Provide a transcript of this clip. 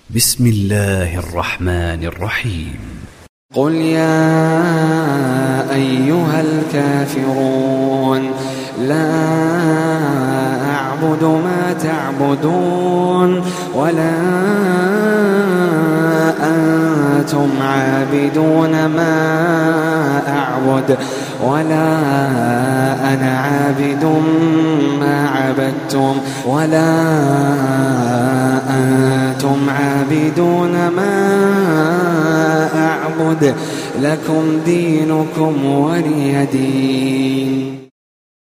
بسم الله الرحمن الرحيم. قل يا أيها الكافرون لا أعبد ما تعبدون ولا أنتم عابدون ما أعبد ولا أنا عابد ما عبدتم ولا أنتم عابدون ما أعبد لكم دينكم ولي دين.